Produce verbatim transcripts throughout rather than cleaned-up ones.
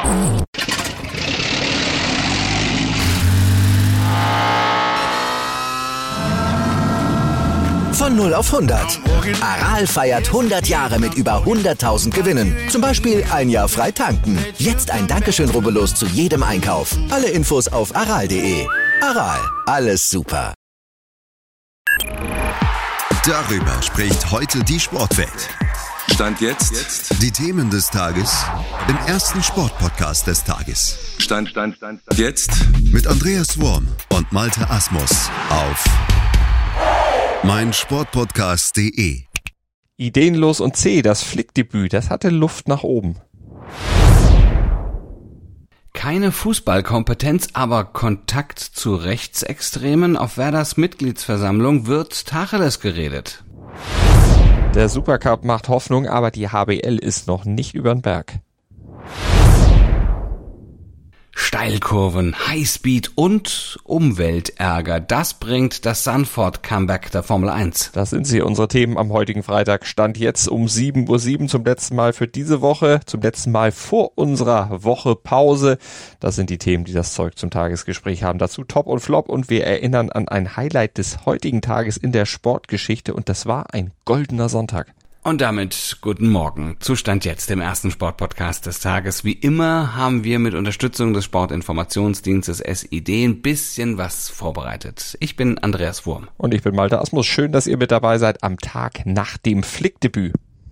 Von null auf hundert. Aral feiert hundert Jahre mit über hunderttausend Gewinnen. Zum Beispiel ein Jahr frei tanken. Jetzt ein Dankeschön, rubbellos zu jedem Einkauf. Alle Infos auf aral punkt de. Aral, alles super. Darüber spricht heute die Sportwelt. Stand jetzt. Die Themen des Tages im ersten Sportpodcast des Tages. Stand, Stand, Stand, Stand. Jetzt. Mit Andreas Worm und Malte Asmus auf meinsportpodcast punkt de. Ideenlos und zäh, das Flick-Debüt, das hatte Luft nach oben. Keine Fußballkompetenz, aber Kontakt zu Rechtsextremen. Auf Werders Mitgliedsversammlung wird Tacheles geredet. Der Supercup macht Hoffnung, aber die H B L ist noch nicht übern Berg. Steilkurven, Highspeed und Umweltärger. Das bringt das Zandvoort-Comeback der Formel eins. Das sind sie, unsere Themen am heutigen Freitag. Stand jetzt um sieben Uhr sieben zum letzten Mal für diese Woche, zum letzten Mal vor unserer Woche Pause. Das sind die Themen, die das Zeug zum Tagesgespräch haben. Dazu Top und Flop und wir erinnern an ein Highlight des heutigen Tages in der Sportgeschichte und das war ein goldener Sonntag. Und damit guten Morgen. Zustand jetzt im ersten Sportpodcast des Tages. Wie immer haben wir mit Unterstützung des Sportinformationsdienstes S I D ein bisschen was vorbereitet. Ich bin Andreas Wurm. Und ich bin Malte Asmus. Schön, dass ihr mit dabei seid am Tag nach dem Flick-Debüt.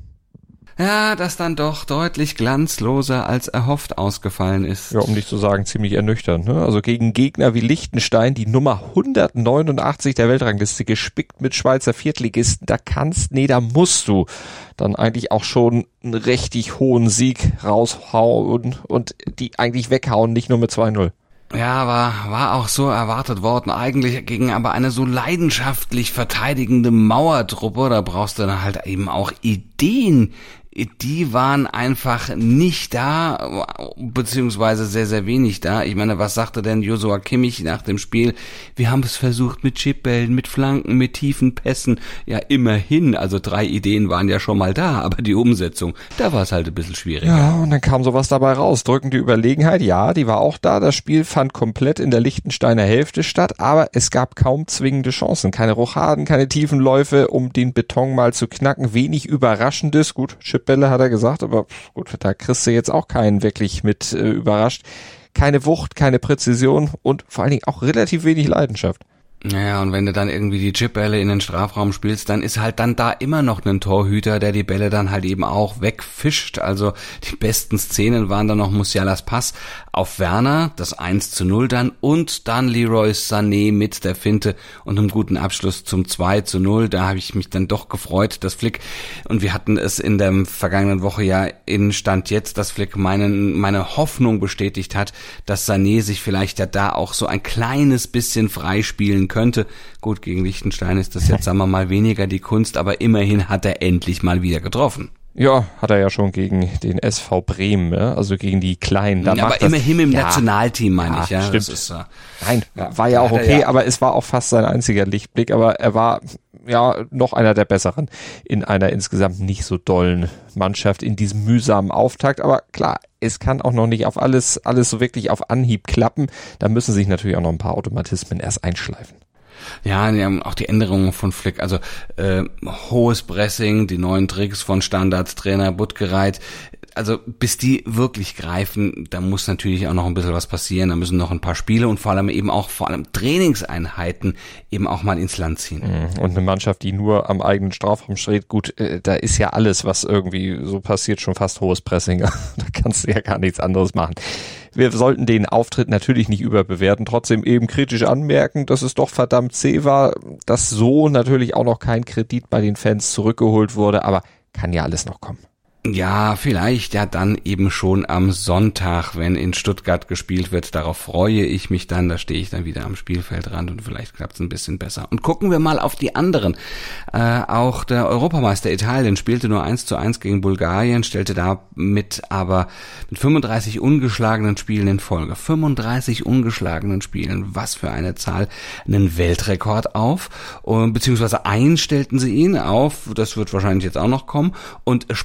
Ja, das dann doch deutlich glanzloser als erhofft ausgefallen ist. Ja, um nicht zu sagen, ziemlich ernüchternd, ne? Also gegen Gegner wie Liechtenstein, die Nummer hundertneunundachtzig der Weltrangliste, gespickt mit Schweizer Viertligisten, da kannst, nee, da musst du dann eigentlich auch schon einen richtig hohen Sieg raushauen und die eigentlich weghauen, nicht nur mit zwei null. Ja, war, war auch so erwartet worden. Eigentlich gegen aber eine so leidenschaftlich verteidigende Mauertruppe, da brauchst du dann halt eben auch Ideen. Die waren einfach nicht da, beziehungsweise sehr, sehr wenig da. Ich meine, was sagte denn Joshua Kimmich nach dem Spiel? Wir haben es versucht mit Chipbällen, mit Flanken, mit tiefen Pässen. Ja, immerhin, also drei Ideen waren ja schon mal da, aber die Umsetzung, da war es halt ein bisschen schwieriger. Ja, und dann kam sowas dabei raus. Drückende Überlegenheit, ja, die war auch da. Das Spiel fand komplett in der Liechtensteiner Hälfte statt, aber es gab kaum zwingende Chancen. Keine Rochaden, keine tiefen Läufe, um den Beton mal zu knacken. Wenig Überraschendes, gut, Chip Bälle hat er gesagt, aber gut, da kriegst du jetzt auch keinen wirklich mit äh, überrascht. Keine Wucht, keine Präzision und vor allen Dingen auch relativ wenig Leidenschaft. Naja, und wenn du dann irgendwie die Chipbälle in den Strafraum spielst, dann ist halt dann da immer noch ein Torhüter, der die Bälle dann halt eben auch wegfischt. Also die besten Szenen waren dann noch Musialas Pass auf Werner, das eins zu null dann, und dann Leroy Sané mit der Finte und einem guten Abschluss zum zwei zu null. Da habe ich mich dann doch gefreut, dass Flick, und wir hatten es in der vergangenen Woche ja in Stand jetzt, dass Flick meinen, meine Hoffnung bestätigt hat, dass Sané sich vielleicht ja da auch so ein kleines bisschen freispielen könnte. Gut, gegen Liechtenstein ist das jetzt, sagen wir mal, weniger die Kunst, aber immerhin hat er endlich mal wieder getroffen. Ja, hat er ja schon gegen den S V Bremen, ne? Also gegen die Kleinen. Da ja, macht aber das, immerhin im ja, Nationalteam, meine ja, ich. Ja, stimmt. Das ist, äh, Nein, ja, war ja auch okay, ja. aber es war auch fast sein einziger Lichtblick. Aber er war ja noch einer der Besseren in einer insgesamt nicht so dollen Mannschaft in diesem mühsamen Auftakt. Aber klar, es kann auch noch nicht auf alles, alles so wirklich auf Anhieb klappen. Da müssen sich natürlich auch noch ein paar Automatismen erst einschleifen. Ja, auch die Änderungen von Flick, also äh, hohes Pressing, die neuen Tricks von Standardstrainer Buttgereit, also bis die wirklich greifen, da muss natürlich auch noch ein bisschen was passieren, da müssen noch ein paar Spiele und vor allem eben auch vor allem Trainingseinheiten eben auch mal ins Land ziehen. Und eine Mannschaft, die nur am eigenen Strafraum steht, gut, äh, da ist ja alles, was irgendwie so passiert, schon fast hohes Pressing, da kannst du ja gar nichts anderes machen. Wir sollten den Auftritt natürlich nicht überbewerten, trotzdem eben kritisch anmerken, dass es doch verdammt zäh war, dass so natürlich auch noch kein Kredit bei den Fans zurückgeholt wurde, aber kann ja alles noch kommen. Ja, vielleicht ja dann eben schon am Sonntag, wenn in Stuttgart gespielt wird. Darauf freue ich mich dann, da stehe ich dann wieder am Spielfeldrand und vielleicht klappt es ein bisschen besser. Und gucken wir mal auf die anderen. Äh, auch der Europameister Italien spielte nur eins zu eins gegen Bulgarien, stellte damit aber mit fünfunddreißig ungeschlagenen Spielen in Folge, fünfunddreißig ungeschlagenen Spielen, was für eine Zahl, einen Weltrekord auf, und, beziehungsweise einstellten sie ihn auf, das wird wahrscheinlich jetzt auch noch kommen, und Spanien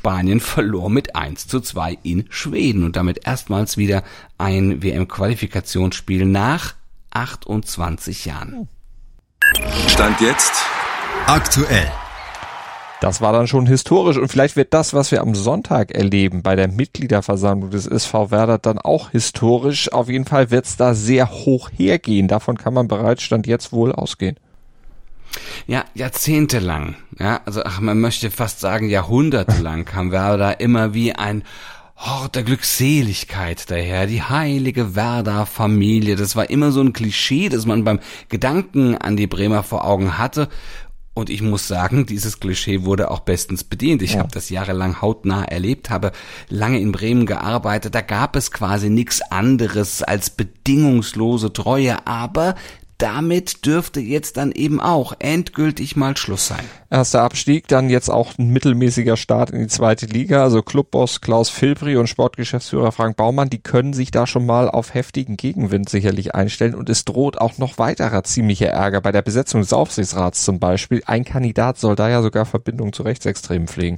verlor mit eins zu zwei in Schweden und damit erstmals wieder ein W M-Qualifikationsspiel nach achtundzwanzig Jahren. Stand jetzt aktuell. Das war dann schon historisch und vielleicht wird das, was wir am Sonntag erleben bei der Mitgliederversammlung des S V Werder, dann auch historisch. Auf jeden Fall wird es da sehr hoch hergehen. Davon kann man bereits Stand jetzt wohl ausgehen. Ja, jahrzehntelang, ja, also ach, man möchte fast sagen jahrhundertelang kam Werder immer wie ein Hort der Glückseligkeit daher, die heilige Werder-Familie. Das war immer so ein Klischee, das man beim Gedanken an die Bremer vor Augen hatte. Und ich muss sagen, dieses Klischee wurde auch bestens bedient. Ich ja. habe das jahrelang hautnah erlebt, habe lange in Bremen gearbeitet. Da gab es quasi nichts anderes als bedingungslose Treue. Aber damit dürfte jetzt dann eben auch endgültig mal Schluss sein. Erster Abstieg, dann jetzt auch ein mittelmäßiger Start in die zweite Liga. Also Clubboss Klaus Filpri und Sportgeschäftsführer Frank Baumann, die können sich da schon mal auf heftigen Gegenwind sicherlich einstellen. Und es droht auch noch weiterer ziemlicher Ärger bei der Besetzung des Aufsichtsrats zum Beispiel. Ein Kandidat soll da ja sogar Verbindungen zu Rechtsextremen pflegen.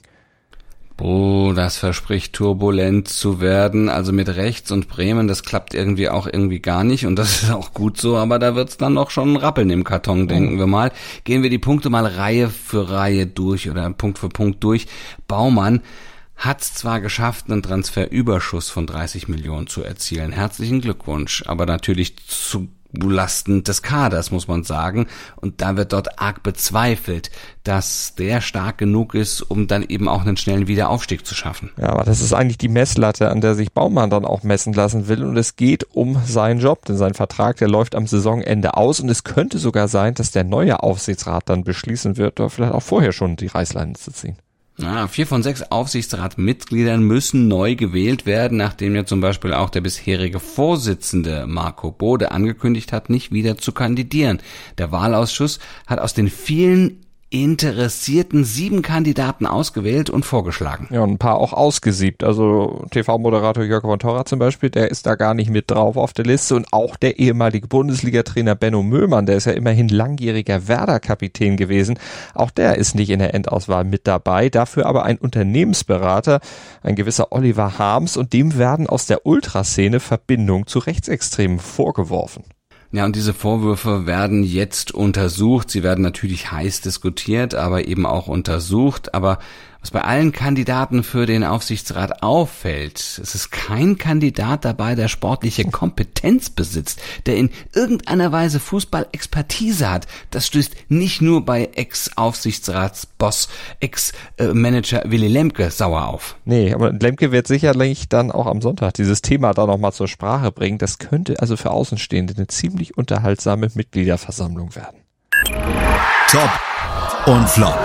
Oh, das verspricht turbulent zu werden, also mit Rechts und Bremen, das klappt irgendwie auch irgendwie gar nicht und das ist auch gut so, aber da wird's dann noch schon rappeln im Karton, denken wir mal. Gehen wir die Punkte mal Reihe für Reihe durch oder Punkt für Punkt durch. Baumann hat's zwar geschafft, einen Transferüberschuss von dreißig Millionen zu erzielen, herzlichen Glückwunsch, aber natürlich zu Lasten des Kaders, muss man sagen. Und da wird dort arg bezweifelt, dass der stark genug ist, um dann eben auch einen schnellen Wiederaufstieg zu schaffen. Ja, aber das ist eigentlich die Messlatte, an der sich Baumann dann auch messen lassen will. Und es geht um seinen Job, denn sein Vertrag, der läuft am Saisonende aus. Und es könnte sogar sein, dass der neue Aufsichtsrat dann beschließen wird, oder vielleicht auch vorher schon die Reißleine zu ziehen. Ja, vier von sechs Aufsichtsratmitgliedern müssen neu gewählt werden, nachdem ja zum Beispiel auch der bisherige Vorsitzende Marco Bode angekündigt hat, nicht wieder zu kandidieren. Der Wahlausschuss hat aus den vielen interessierten sieben Kandidaten ausgewählt und vorgeschlagen. Ja, und ein paar auch ausgesiebt. Also T V-Moderator Jörg von Torra zum Beispiel, der ist da gar nicht mit drauf auf der Liste. Und auch der ehemalige Bundesliga-Trainer Benno Möhmann, der ist ja immerhin langjähriger Werder-Kapitän gewesen. Auch der ist nicht in der Endauswahl mit dabei. Dafür aber ein Unternehmensberater, ein gewisser Oliver Harms. Und dem werden aus der Ultraszene Verbindungen zu Rechtsextremen vorgeworfen. Ja, und diese Vorwürfe werden jetzt untersucht. Sie werden natürlich heiß diskutiert, aber eben auch untersucht. Aber was bei allen Kandidaten für den Aufsichtsrat auffällt, es ist kein Kandidat dabei, der sportliche Kompetenz besitzt, der in irgendeiner Weise Fußball-Expertise hat. Das stößt nicht nur bei Ex-Aufsichtsratsboss, Ex-Manager Willy Lemke sauer auf. Nee, aber Lemke wird sicherlich dann auch am Sonntag dieses Thema da nochmal zur Sprache bringen. Das könnte also für Außenstehende eine ziemlich unterhaltsame Mitgliederversammlung werden. Top und Flop.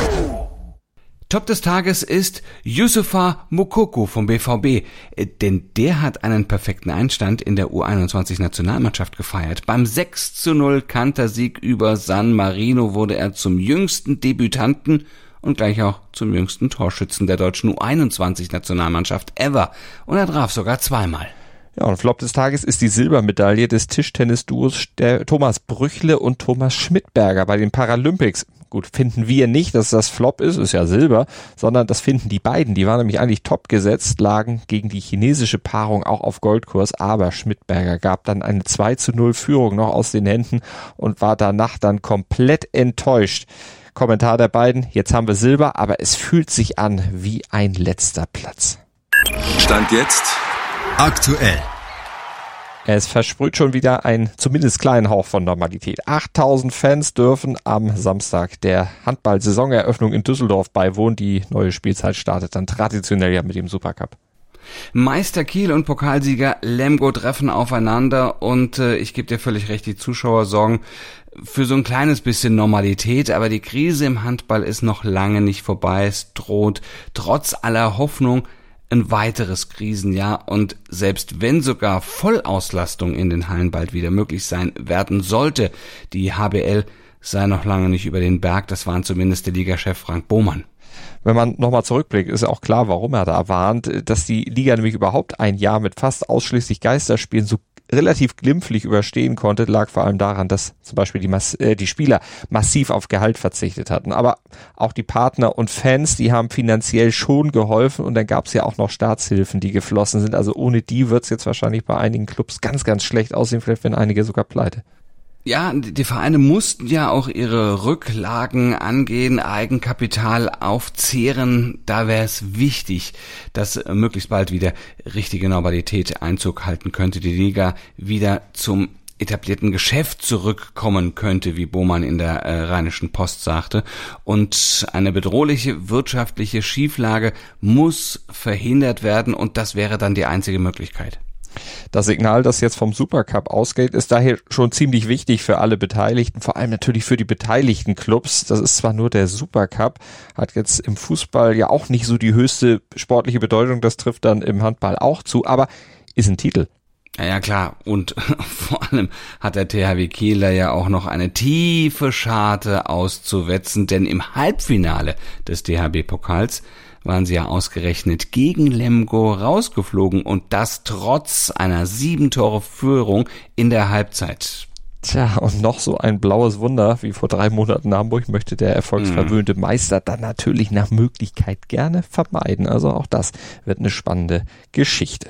Top des Tages ist Youssoufa Moukoko vom B V B, denn der hat einen perfekten Einstand in der U einundzwanzig Nationalmannschaft gefeiert. Beim sechs zu null Kantersieg über San Marino wurde er zum jüngsten Debütanten und gleich auch zum jüngsten Torschützen der deutschen U einundzwanzig Nationalmannschaft ever. Und er traf sogar zweimal. Ja, und Flop des Tages ist die Silbermedaille des Tischtennis-Duos Thomas Brüchle und Thomas Schmidberger bei den Paralympics. Gut, finden wir nicht, dass das Flop ist, ist ja Silber, sondern das finden die beiden. Die waren nämlich eigentlich top gesetzt, lagen gegen die chinesische Paarung auch auf Goldkurs, aber Schmidberger gab dann eine zwei zu null Führung noch aus den Händen und war danach dann komplett enttäuscht. Kommentar der beiden, jetzt haben wir Silber, aber es fühlt sich an wie ein letzter Platz. Stand jetzt aktuell. Es versprüht schon wieder einen zumindest kleinen Hauch von Normalität. achttausend Fans dürfen am Samstag der Handball-Saisoneröffnung in Düsseldorf beiwohnen. Die neue Spielzeit startet dann traditionell ja mit dem Supercup. Meister Kiel und Pokalsieger Lemgo treffen aufeinander und äh, ich gebe dir völlig recht, die Zuschauer sorgen für so ein kleines bisschen Normalität, aber die Krise im Handball ist noch lange nicht vorbei. Es droht trotz aller Hoffnung ein weiteres Krisenjahr und selbst wenn sogar Vollauslastung in den Hallen bald wieder möglich sein werden sollte, die H B L sei noch lange nicht über den Berg, das waren zumindest der Ligachef Frank Bohmann. Wenn man nochmal zurückblickt, ist auch klar, warum er da warnt, dass die Liga nämlich überhaupt ein Jahr mit fast ausschließlich Geisterspielen so relativ glimpflich überstehen konnte, lag vor allem daran, dass zum Beispiel die, Mass- äh, die Spieler massiv auf Gehalt verzichtet hatten. Aber auch die Partner und Fans, die haben finanziell schon geholfen und dann gab es ja auch noch Staatshilfen, die geflossen sind. Also ohne die wird es jetzt wahrscheinlich bei einigen Clubs ganz, ganz schlecht aussehen, vielleicht werden einige sogar pleite. Ja, die Vereine mussten ja auch ihre Rücklagen angehen, Eigenkapital aufzehren. Da wäre es wichtig, dass möglichst bald wieder richtige Normalität Einzug halten könnte, die Liga wieder zum etablierten Geschäft zurückkommen könnte, wie Bohmann in der äh, Rheinischen Post sagte. Und eine bedrohliche wirtschaftliche Schieflage muss verhindert werden und das wäre dann die einzige Möglichkeit. Das Signal, das jetzt vom Supercup ausgeht, ist daher schon ziemlich wichtig für alle Beteiligten, vor allem natürlich für die beteiligten Clubs. Das ist zwar nur der Supercup, hat jetzt im Fußball ja auch nicht so die höchste sportliche Bedeutung, das trifft dann im Handball auch zu, aber ist ein Titel. Ja, ja klar, und vor allem hat der T H W Kiel da ja auch noch eine tiefe Scharte auszuwetzen, denn im Halbfinale des D H B-Pokals waren sie ja ausgerechnet gegen Lemgo rausgeflogen und das trotz einer sieben Tore Führung in der Halbzeit. Tja, und noch so ein blaues Wunder wie vor drei Monaten in Hamburg möchte der erfolgsverwöhnte mhm. Meister dann natürlich nach Möglichkeit gerne vermeiden. Also auch das wird eine spannende Geschichte.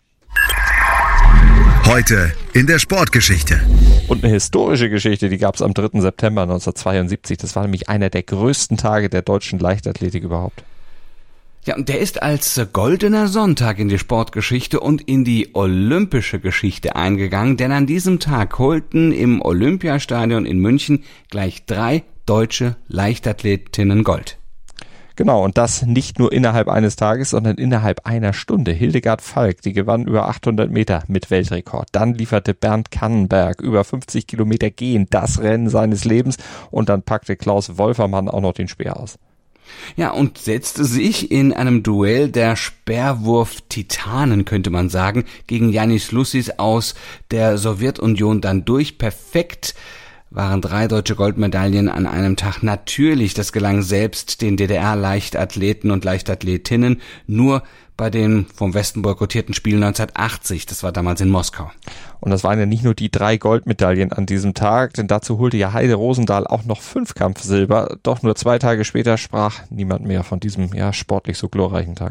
Heute in der Sportgeschichte. Und eine historische Geschichte, die gab es am dritten September neunzehnhundertzweiundsiebzig. Das war nämlich einer der größten Tage der deutschen Leichtathletik überhaupt. Ja, und der ist als goldener Sonntag in die Sportgeschichte und in die olympische Geschichte eingegangen, denn an diesem Tag holten im Olympiastadion in München gleich drei deutsche Leichtathletinnen Gold. Genau, und das nicht nur innerhalb eines Tages, sondern innerhalb einer Stunde. Hildegard Falk, die gewann über achthundert Meter mit Weltrekord. Dann lieferte Bernd Kannenberg über fünfzig Kilometer Gehen, das Rennen seines Lebens. Und dann packte Klaus Wolfermann auch noch den Speer aus. Ja, und setzte sich in einem Duell der Speerwurf-Titanen, könnte man sagen, gegen Yannis Lussis aus der Sowjetunion dann durch. Perfekt waren drei deutsche Goldmedaillen an einem Tag. Natürlich, das gelang selbst den D D R-Leichtathleten und Leichtathletinnen nur bei den vom Westen boykottierten Spielen neunzehnhundertachtzig. Das war damals in Moskau. Und das waren ja nicht nur die drei Goldmedaillen an diesem Tag, denn dazu holte ja Heide Rosendahl auch noch Fünfkampfsilber. Doch nur zwei Tage später sprach niemand mehr von diesem ja sportlich so glorreichen Tag.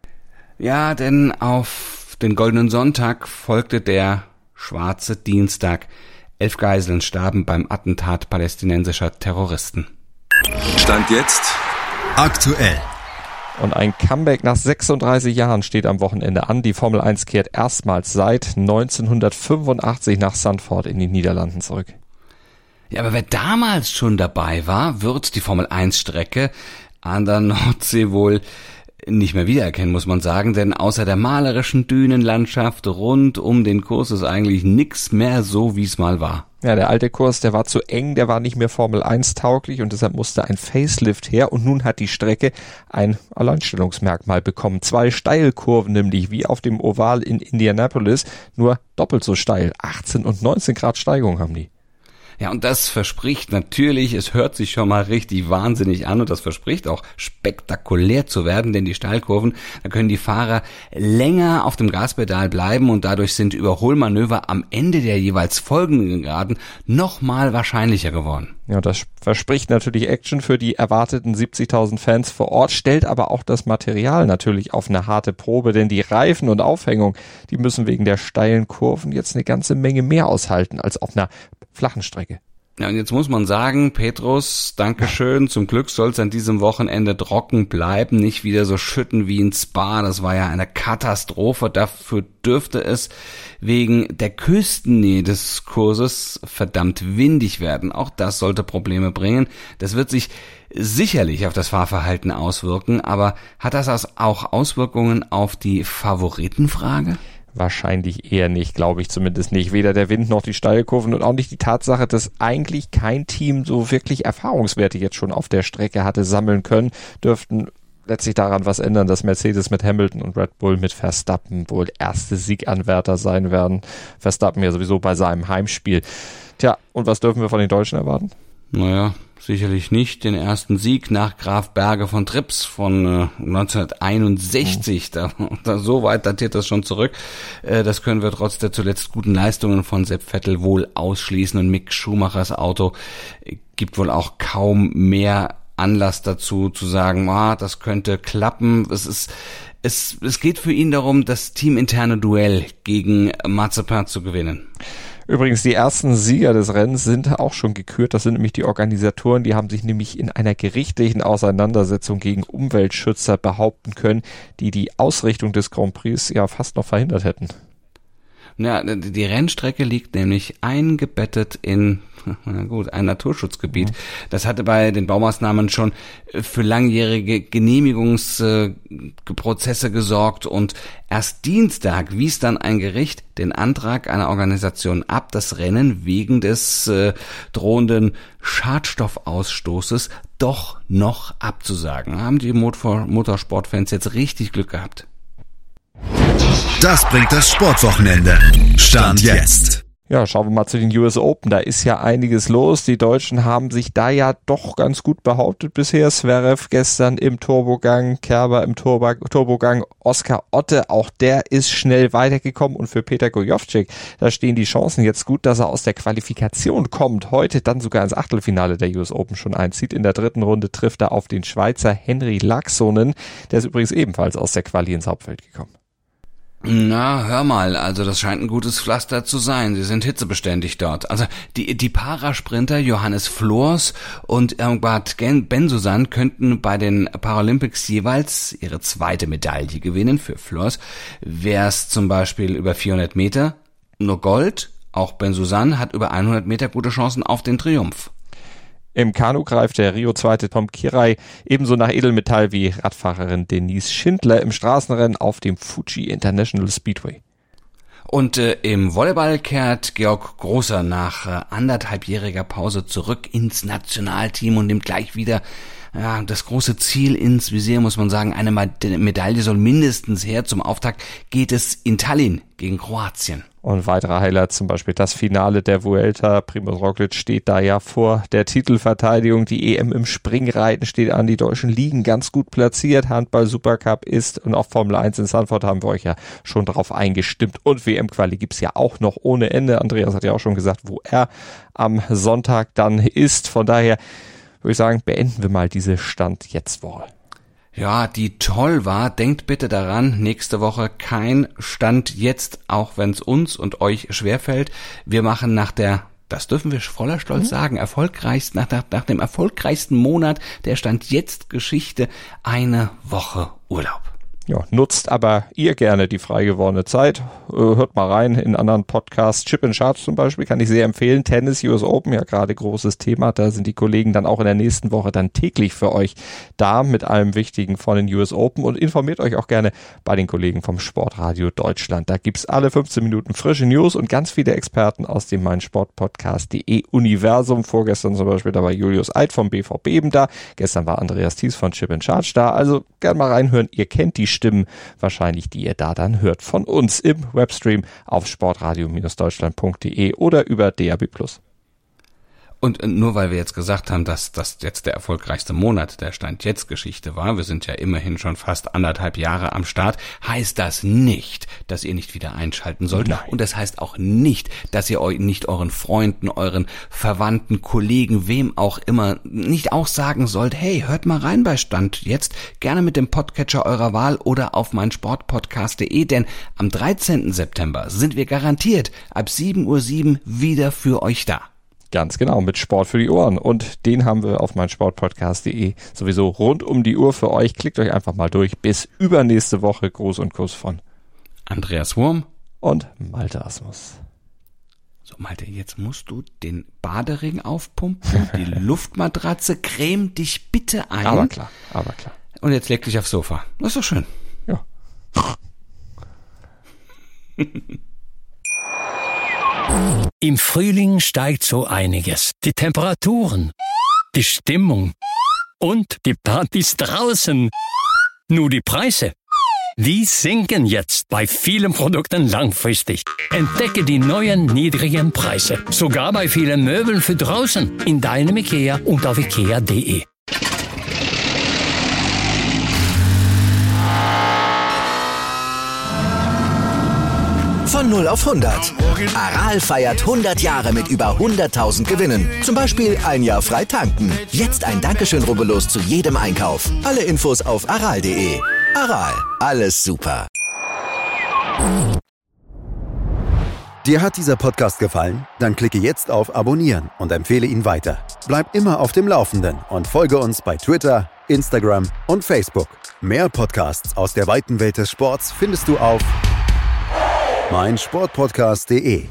Ja, denn auf den Goldenen Sonntag folgte der schwarze Dienstag. Elf Geiseln starben beim Attentat palästinensischer Terroristen. Stand jetzt aktuell. Und ein Comeback nach sechsunddreißig Jahren steht am Wochenende an. Die Formel eins kehrt erstmals seit neunzehnhundertfünfundachtzig nach Zandvoort in die Niederlanden zurück. Ja, aber wer damals schon dabei war, wird die Formel eins Strecke an der Nordsee wohl nicht mehr wiedererkennen, muss man sagen, denn außer der malerischen Dünenlandschaft rund um den Kurs ist eigentlich nix mehr so, wie es mal war. Ja, der alte Kurs, der war zu eng, der war nicht mehr Formel eins tauglich und deshalb musste ein Facelift her und nun hat die Strecke ein Alleinstellungsmerkmal bekommen. Zwei Steilkurven nämlich, wie auf dem Oval in Indianapolis, nur doppelt so steil. achtzehn und neunzehn Grad Steigung haben die. Ja, und das verspricht natürlich, es hört sich schon mal richtig wahnsinnig an und das verspricht auch spektakulär zu werden, denn die Steilkurven, da können die Fahrer länger auf dem Gaspedal bleiben und dadurch sind Überholmanöver am Ende der jeweils folgenden Geraden nochmal wahrscheinlicher geworden. Ja, das verspricht natürlich Action für die erwarteten siebzigtausend Fans vor Ort, stellt aber auch das Material natürlich auf eine harte Probe, denn die Reifen und Aufhängung, die müssen wegen der steilen Kurven jetzt eine ganze Menge mehr aushalten als auf einer flachen Strecke. Ja, und jetzt muss man sagen, Petrus, Dankeschön, zum Glück soll es an diesem Wochenende trocken bleiben, nicht wieder so schütten wie in Spa, das war ja eine Katastrophe, dafür dürfte es wegen der Küstennähe des Kurses verdammt windig werden, auch das sollte Probleme bringen, das wird sich sicherlich auf das Fahrverhalten auswirken, aber hat das auch Auswirkungen auf die Favoritenfrage? Wahrscheinlich eher nicht, glaube ich zumindest nicht. Weder der Wind noch die Steilkurven und auch nicht die Tatsache, dass eigentlich kein Team so wirklich Erfahrungswerte jetzt schon auf der Strecke hatte sammeln können, dürften letztlich daran was ändern, dass Mercedes mit Hamilton und Red Bull mit Verstappen wohl erste Sieganwärter sein werden. Verstappen ja sowieso bei seinem Heimspiel. Tja, und was dürfen wir von den Deutschen erwarten? Naja, sicherlich nicht den ersten Sieg nach Graf Berge von Trips von äh, neunzehnhunderteinundsechzig. Da, da, so weit datiert das schon zurück. Äh, das können wir trotz der zuletzt guten Leistungen von Sepp Vettel wohl ausschließen. Und Mick Schumachers Auto äh, gibt wohl auch kaum mehr Anlass dazu, zu sagen, ah, das könnte klappen. Es ist, es, es geht für ihn darum, das teaminterne Duell gegen Mazepin zu gewinnen. Übrigens, die ersten Sieger des Rennens sind auch schon gekürt. Das sind nämlich die Organisatoren. Die haben sich nämlich in einer gerichtlichen Auseinandersetzung gegen Umweltschützer behaupten können, die die Ausrichtung des Grand Prix ja fast noch verhindert hätten. Ja, die Rennstrecke liegt nämlich eingebettet in, na gut, ein Naturschutzgebiet. Das hatte bei den Baumaßnahmen schon für langjährige Genehmigungsprozesse gesorgt und erst Dienstag wies dann ein Gericht den Antrag einer Organisation ab, das Rennen wegen des äh, drohenden Schadstoffausstoßes doch noch abzusagen. Da haben die Motor- Motorsportfans jetzt richtig Glück gehabt. Das bringt das Sportwochenende. Stand jetzt. Ja, schauen wir mal zu den U S Open. Da ist ja einiges los. Die Deutschen haben sich da ja doch ganz gut behauptet bisher. Zverev gestern im Turbogang, Kerber im Turbo- Turbogang, Oskar Otte, auch der ist schnell weitergekommen. Und für Peter Gojowczyk, da stehen die Chancen jetzt gut, dass er aus der Qualifikation kommt. Heute dann sogar ins Achtelfinale der U S Open schon einzieht. In der dritten Runde trifft er auf den Schweizer Henri Laaksonen. Der ist übrigens ebenfalls aus der Quali ins Hauptfeld gekommen. Na, hör mal, also das scheint ein gutes Pflaster zu sein. Sie sind hitzebeständig dort. Also die die Parasprinter Johannes Flors und Irmgard Bensusan könnten bei den Paralympics jeweils ihre zweite Medaille gewinnen. Für Flors wäre es zum Beispiel über vierhundert Meter nur Gold. Auch Bensusan hat über hundert Meter gute Chancen auf den Triumph. Im Kanu greift der Rio-Zweite Tom Kirai ebenso nach Edelmetall wie Radfahrerin Denise Schindler im Straßenrennen auf dem Fuji International Speedway. Und äh, im Volleyball kehrt Georg Großer nach äh, anderthalbjähriger Pause zurück ins Nationalteam und nimmt gleich wieder ja, das große Ziel ins Visier, muss man sagen. Eine Medaille soll mindestens her. Zum Auftakt geht es in Tallinn gegen Kroatien. Und weitere Highlights, zum Beispiel das Finale der Vuelta. Primož Roglič steht da ja vor der Titelverteidigung. Die E M im Springreiten steht an. Die Deutschen liegen ganz gut platziert. Handball Supercup ist und auch Formel eins in Zandvoort haben wir euch ja schon drauf eingestimmt. Und W M-Quali gibt's ja auch noch ohne Ende. Andreas hat ja auch schon gesagt, wo er am Sonntag dann ist. Von daher würde ich sagen, beenden wir mal diese Stand-Jetzt-Woche. Ja, die toll war. Denkt bitte daran, nächste Woche kein Stand jetzt, auch wenn es uns und euch schwerfällt. Wir machen nach der, das dürfen wir voller Stolz sagen, erfolgreichst, nach, nach, nach dem erfolgreichsten Monat der Stand jetzt Geschichte eine Woche Urlaub. Ja, nutzt aber ihr gerne die frei gewordene Zeit. Hört mal rein in anderen Podcasts. Chip and Charge zum Beispiel kann ich sehr empfehlen. Tennis U S Open, ja gerade großes Thema. Da sind die Kollegen dann auch in der nächsten Woche dann täglich für euch da mit allem Wichtigen von den U S Open. Und informiert euch auch gerne bei den Kollegen vom Sportradio Deutschland. Da gibt's alle fünfzehn Minuten frische News und ganz viele Experten aus dem meinsportpodcast punkt de Universum. Vorgestern zum Beispiel da war Julius Eid vom B V B eben da. Gestern war Andreas Thies von Chip and Charge da. Also gerne mal reinhören. Ihr kennt die Stimmen wahrscheinlich, die ihr da dann hört von uns im Webstream auf sportradio Bindestrich deutschland punkt de oder über D A B plus. Und nur weil wir jetzt gesagt haben, dass das jetzt der erfolgreichste Monat der Stand-Jetzt-Geschichte war, wir sind ja immerhin schon fast anderthalb Jahre am Start, heißt das nicht, dass ihr nicht wieder einschalten sollt. Nein. Und das heißt auch nicht, dass ihr euch nicht euren Freunden, euren Verwandten, Kollegen, wem auch immer, nicht auch sagen sollt, hey, hört mal rein bei Stand Jetzt, gerne mit dem Podcatcher eurer Wahl oder auf meinsportpodcast punkt de, denn am dreizehnten September sind wir garantiert ab sieben Uhr sieben wieder für euch da. Ganz genau, mit Sport für die Ohren. Und den haben wir auf meinsportpodcast punkt de sowieso rund um die Uhr für euch. Klickt euch einfach mal durch. Bis übernächste Woche. Gruß und Kuss von Andreas Wurm und Malte Asmus. So, Malte, jetzt musst du den Badering aufpumpen, die Luftmatratze, creme dich bitte ein. Aber klar, aber klar. Und jetzt leg dich aufs Sofa. Das ist doch schön. Ja. Im Frühling steigt so einiges. Die Temperaturen, die Stimmung und die Partys draußen. Nur die Preise, Die sinken jetzt bei vielen Produkten langfristig. Entdecke die neuen niedrigen Preise. Sogar bei vielen Möbeln für draußen. In deinem IKEA und auf ikea punkt de. Von null auf hundert. Aral feiert hundert Jahre mit über hunderttausend Gewinnen. Zum Beispiel ein Jahr frei tanken. Jetzt ein Dankeschön, rubbellos zu jedem Einkauf. Alle Infos auf aral punkt de. Aral, alles super. Dir hat dieser Podcast gefallen? Dann klicke jetzt auf Abonnieren und empfehle ihn weiter. Bleib immer auf dem Laufenden und folge uns bei Twitter, Instagram und Facebook. Mehr Podcasts aus der weiten Welt des Sports findest du auf mein Sportpodcast punkt de.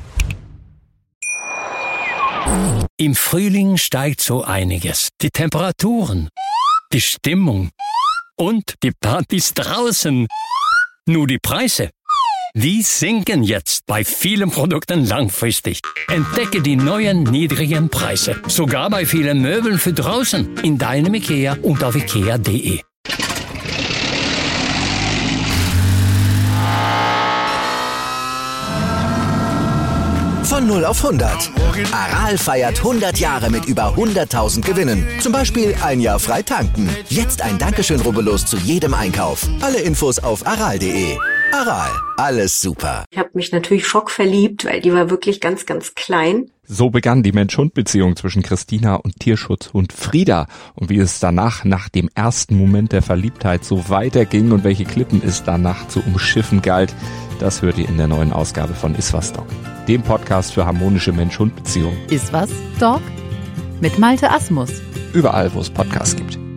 Im Frühling steigt so einiges. Die Temperaturen, die Stimmung und die Partys draußen. Nur die Preise, die sinken jetzt bei vielen Produkten langfristig. Entdecke die neuen niedrigen Preise. Sogar bei vielen Möbeln für draußen. In deinem IKEA und auf ikea punkt de. Von null auf hundert. Aral feiert hundert Jahre mit über hunderttausend Gewinnen. Zum Beispiel ein Jahr frei tanken. Jetzt ein Dankeschön, rubbellos zu jedem Einkauf. Alle Infos auf aral punkt de. Aral, alles super. Ich habe mich natürlich schockverliebt, weil die war wirklich ganz, ganz klein. So begann die Mensch-Hund-Beziehung zwischen Christina und Tierschutzhund Frieda. Und wie es danach, nach dem ersten Moment der Verliebtheit, so weiterging und welche Klippen es danach zu umschiffen galt, das hört ihr in der neuen Ausgabe von Iswas Dog, dem Podcast für harmonische Mensch-Hund-Beziehungen. Iswas Dog mit Malte Asmus. Überall, wo es Podcasts gibt.